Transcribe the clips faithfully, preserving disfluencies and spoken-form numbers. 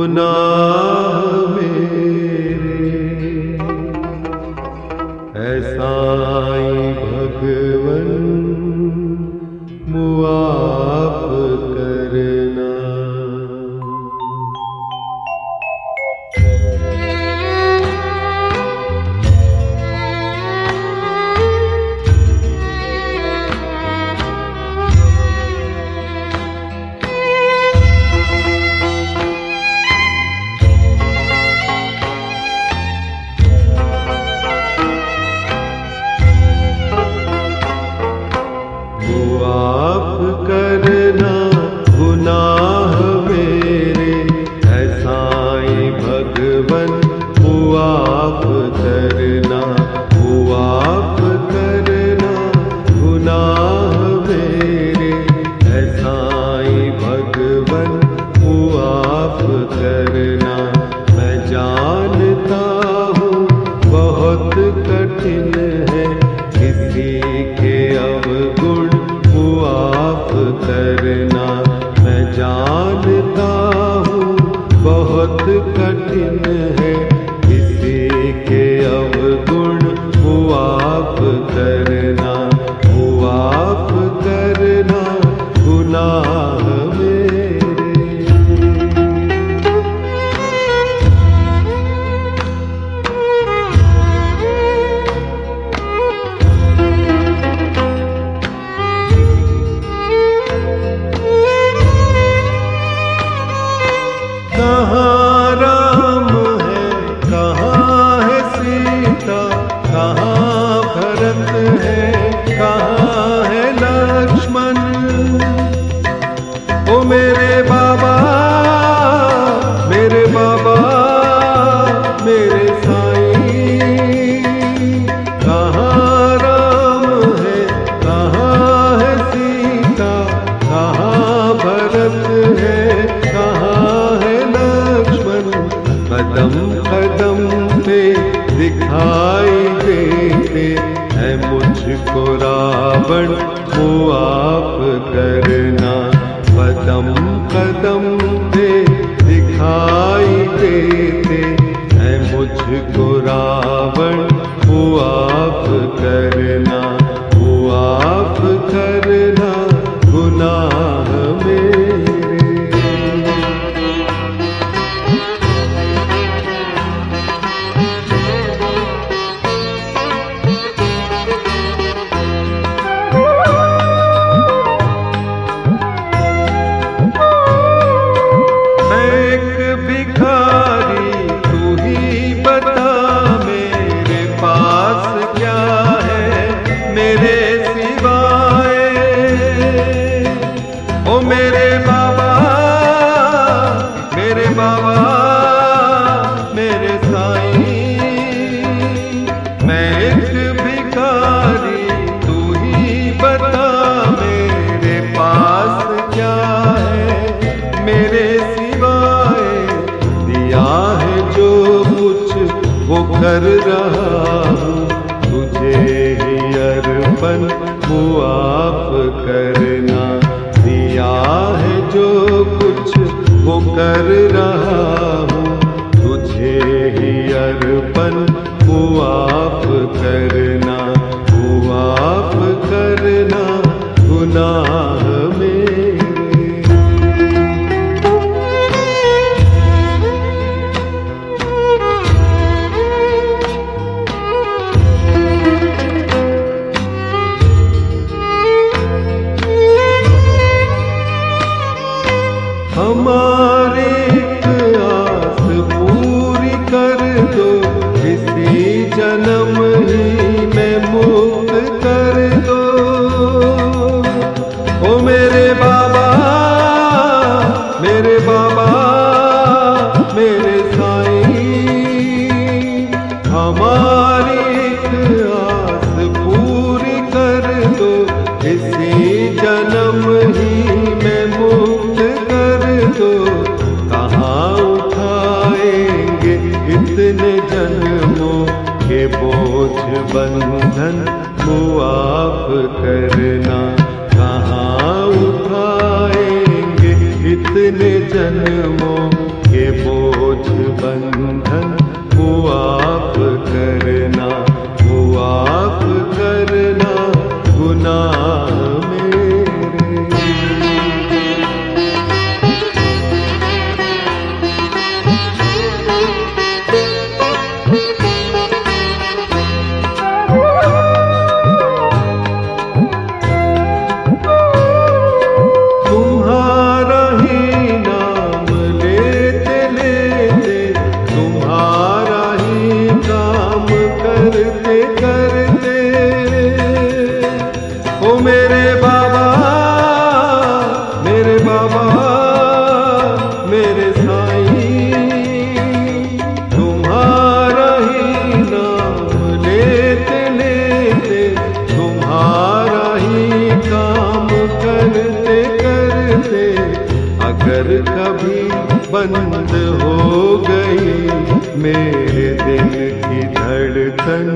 गुनाह मेरे। ऐसा ही भगवन मुआफ करना। मुआफ करना गुनाह मेरे, ऐसा ही भगवन मुआफ करना। मुआफ करना गुनाह मेरे, ऐसा ही भगवन मुआफ करना। मैं जानता हूँ बहुत कठिन है किसी के अवगुण मुआफ करना। मैं जानता हूँ बहुत कठिन है किसी के अवगुण मुआफ करना। मुआफ करना गुनाह मेरे। कहाँ राम है, कहाँ है सीता, कहाँ भरत है, कहाँ है लक्ष्मण। ओ मेरे बाबा, मेरे बाबा, मेरे साईं। कहाँ राम है, कहाँ है सीता, कहाँ भरत है, कहाँ है लक्ष्मण। कदम कदम पे दिखाई देते है मुझको रावण मुआफ करना। कदम कदम पे दिखाई देते है मुझको रावण मुआफ करना। मुआफ करना गुनाह मेरे। भिखारी तू ही बता मेरे पास क्या है मेरे सिवाय। ओ मेरे बाबा, मेरे बाबा, मेरे साईं। मैं एक भिखारी तू ही बता मेरे पास क्या है मेरे सिवाय। दिया है जो कुछ वो कर रहा हूँ, तुझे ही अर्पण मुआफ करना। दिया है जो कुछ वो कर रहा हूँ, तुझे ही अर्पण मुआफ करना। मुआफ करना गुनाह मेरे। हमारी आस पूरी कर दो, इसी जन्म ही में मुक्त कर दो। ओ मेरे बाबा, मेरे बाबा, मेरे साईं। हमारी आस पूरी कर दो, इसी जन्म ही में मुक्त कर दो। कहाँ उठाएंगे इतने जन्मों के बोझ बंधन मुआफ करना। कहाँ उठाएंगे इतने जन्मों के बोझ बाबा मेरे साईं, तुम्हारा ही नाम लेते लेते, तुम्हारा ही काम करते करते, अगर कभी बंद हो गई मेरे दिल की धड़कन,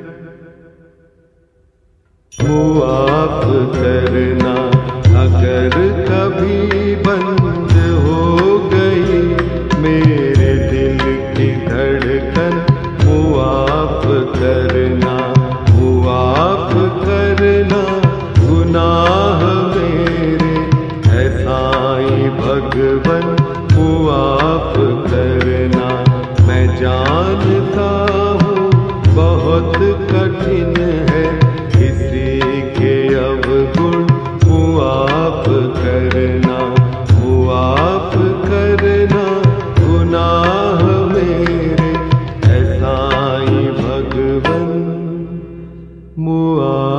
मुआफ करना। अगर कभी बंद हो गई मेरे दिल की धड़कन, मुआफ करना, मुआफ करना गुनाह मेरे, ऐ साईं भगवन मुआफ करना। मैं जानता हूँ बहुत कठिन है किसी के अवगुण मुआफ करना, मुआफ करना गुनाह मेरे, ऐ साईं भगवन मुआफ